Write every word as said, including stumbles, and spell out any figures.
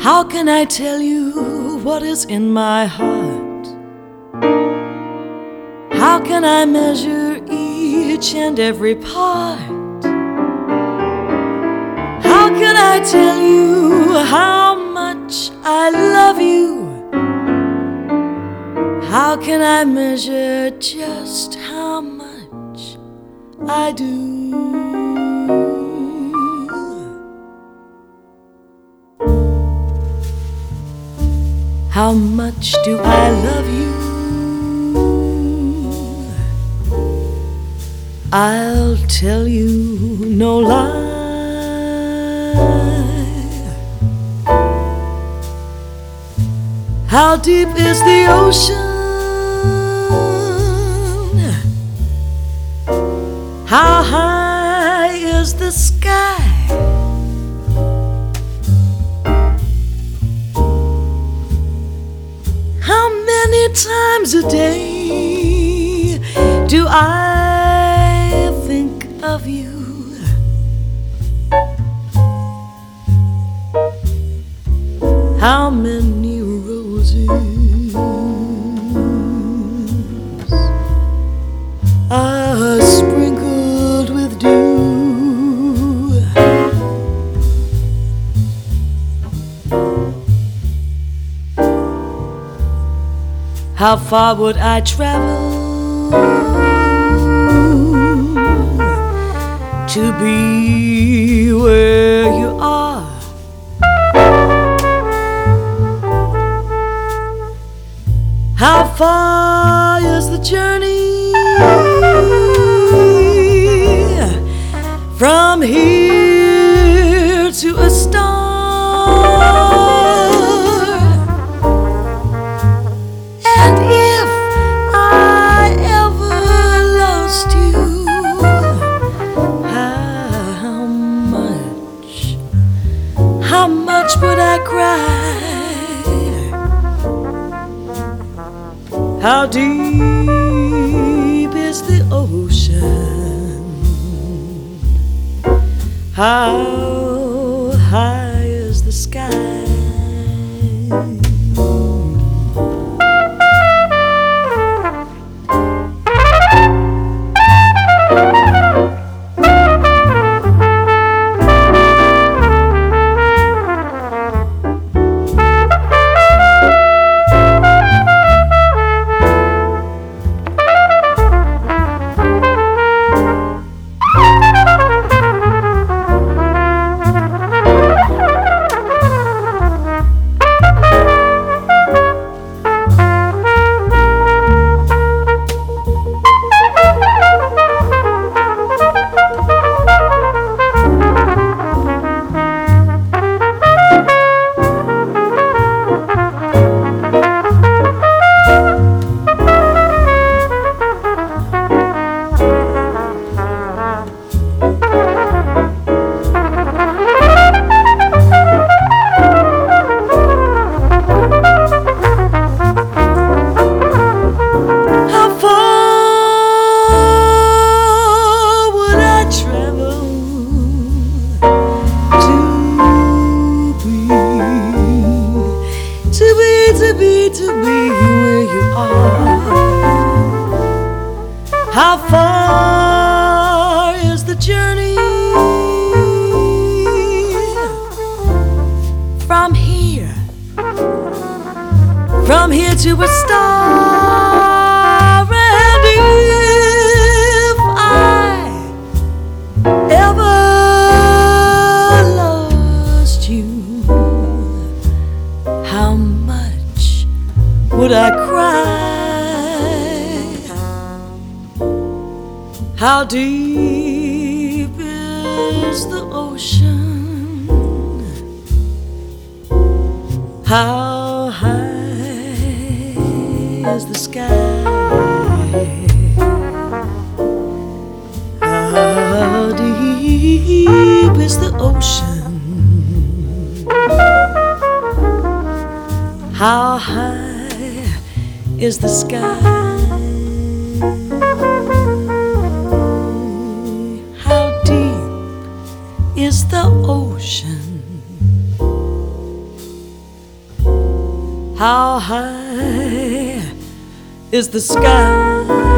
How can I tell you what is in my heart? How can I measure each and every part? How can I tell you how much I love you? How can I measure just how much I do? How much do I love you? I'll tell you no lie. How deep is the ocean? How high is the sky? How many times a day do I think of you? How many roses are sprinkled with dew? How far would I travel to be where you are? How far is the journey from here to a star? And if I ever lost you, how much, how much would I cry? How deep is the ocean? How high is the sky? To be, to be where you are. How far is the journey from here, from here to a star? And if I ever lost you, how much would I cry? How deep is the ocean? How high is the sky? How deep is the ocean? How high is the sky? How deep is the ocean? How high is the sky?